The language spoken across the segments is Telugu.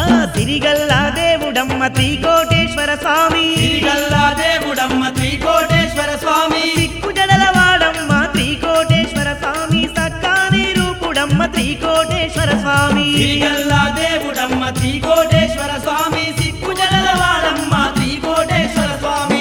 సిరిగల్లా దేవుడమ్మ త్రికోటేశ్వర స్వామి సిరిగల్లా దేవుడమ్మ త్రికోటేశ్వర స్వామి సిక్కు జడలవాడమ్మ త్రికోటేశ్వర స్వామి సక్కాని రూపుడమ్మ త్రికోటేశ్వర స్వామి సిరిగల్లా దేవుడమ్మ త్రికోటేశ్వర స్వామి సిక్కు జడలవాడమ్మ త్రికోటేశ్వర స్వామి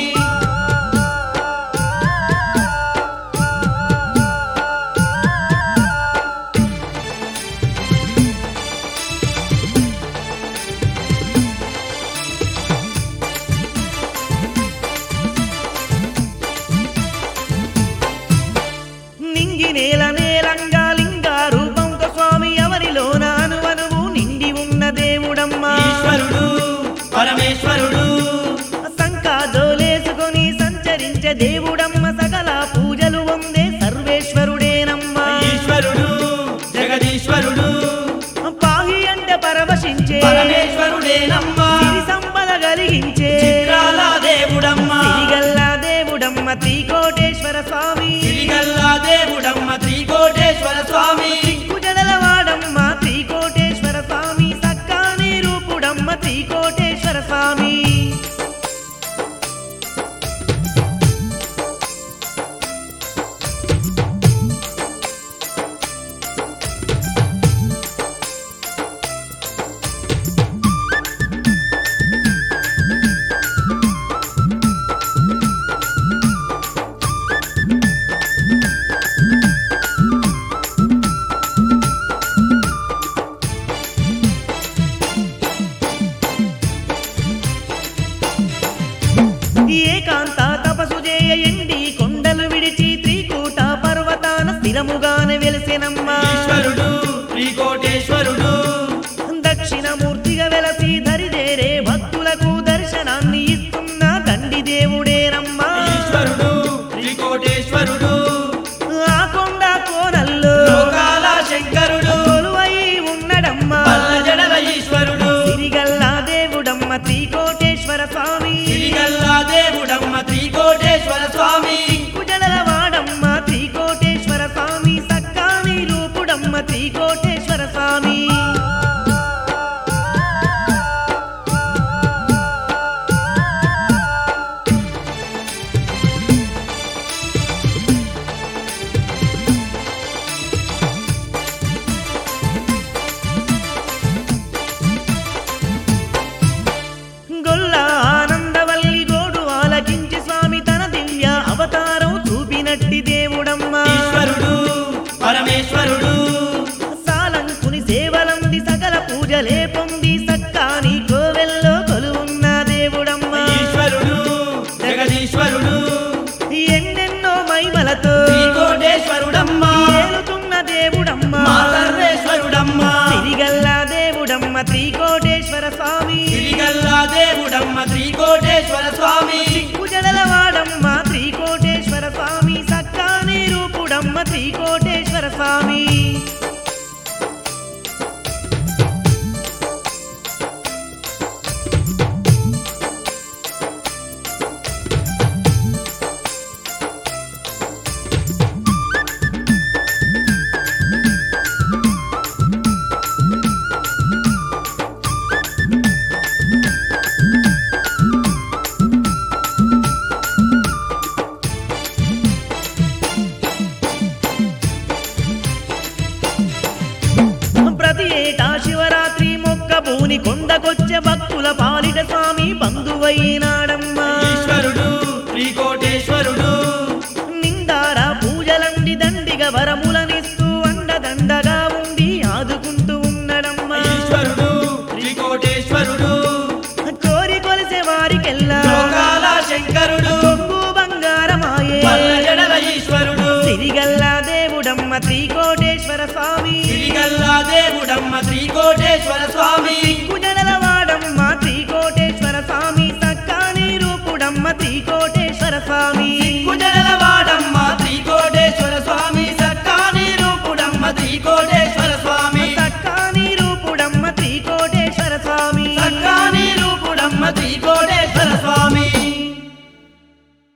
నింగి నేల నేలంగా లింగా రూపంతో స్వామి ఎవరిలోన అనువనువు నిండి ఉన్న దేవుడమ్మ ఈశ్వరుడు పరమేశ్వరుడు సంకాజోలేసుకొని సంచరించే దేవుడమ్మ సకల పూజలు వందే సర్వేశ్వరుడేనమ్మ ఈశ్వరుడు జగదీశ్వరుడు పాహి అంటే పరవశించే పరమేశ్వరుడేనమ్మ సిరి సంపద కలిగించే చిత్రాల దేవుడమ్మ సిరిగల్లా దేవుడమ్మ త్రికోటేశ్వర స్వామి సిరిగల్లా దేవుడమ్మ త్రికోటేశ్వర స్వామి సిక్కుజడలవాడమ్మ త్రికోటేశ్వర స్వామి సక్కాని రూపుడమ్మ త్రికోటేశ్వర స్వామి ఏకాంత తపసు చేయ ఎండి కొండలు విడిచి త్రికూట పర్వతాన స్థిరముగానే వెలిసెనమ్మ ఈశ్వరుడు త్రికోటేశ్వరుడు దక్షిణమూర్తిగా వెలసి దరిదేరే భక్తులకు దర్శనాన్ని ఇస్తున్న దండి దేవుడేనమ్మ ఈశ్వరుడు త్రికోటేశ్వరుడు ఆ కొండ కోనల్లో లోకాల శంకరుడు కొలువై ఉన్నడమ్మ పల్ల జడల ఈశ్వరుడు సిరిగల్లా దేవుడమ్మ త్రికోటేశ్వర స్వామి సిరిగల్లా దేవుడమ్మ త్రికోటేశ్వర స్వామి కుజడలవాడమ్మ త్రికోటేశ్వర స్వామి సక్కాని రూపుడమ్మ త్రికోటేశ్వర స్వామి గొల్ల ఆనందవల్లి గోడు ఆలకించి స్వామి తన దివ్య అవతారం చూపినట్టి దేవుడమ్మ ఈశ్వరుడు పరమేశ్వరుడు సాలంకుని సేవలంది సకల పూజలే పొంది సక్కాని కోవెల్లో కొలువున్న దేవుడమ్మ ఈశ్వరుడు జగదీశ్వరుడు ఎన్నెన్నో మహిమలతో త్రికోటేశ్వరుడమ్మ ఏలుతున్న దేవుడమ్మ మా సర్వేశ్వరుడమ్మ సిరిగల్లా దేవుడమ్మ త్రికోటేశ్వర స్వామి సిరిగల్లా దేవుడమ్మ త్రికోటేశ్వర స్వామి కుజడలవాడమ్మ త్రికోటేశ్వర స్వామి సక్కాని రూపుడమ్మ త్రికోటేశ్వర స్వామి ప్రతి ఏటా శివరాత్రి మొక్క భూని కొండకొచ్చే భక్తుల పాలిట స్వామి బంధువైనాడమ్మ ఈశ్వరుడు త్రికోటేశ్వరుడు నిందార పూజలండి దండిగా వరములనిస్తూ అండదండగా ఉండి ఆదుకుంటూ ఉన్నడమ్మ ఈశ్వరుడు త్రికోటేశ్వరుడు కోరి కొలిసే వారికెల్లా లోకాల శంకరుడు కొంగు బంగారమాయే పల్ల జడల ఈశ్వరుడు సిరిగల్లా దేవుడమ్మ త్రికోటేశ్వర స్వామి సిరిగల్లా దేవుడమ్మ త్రికోటేశ్వర స్వామి కుజడలవాడమ్మ త్రికోటేశ్వర స్వామి సక్కాని రూపుడమ్మ త్రికోటేశ్వర స్వామి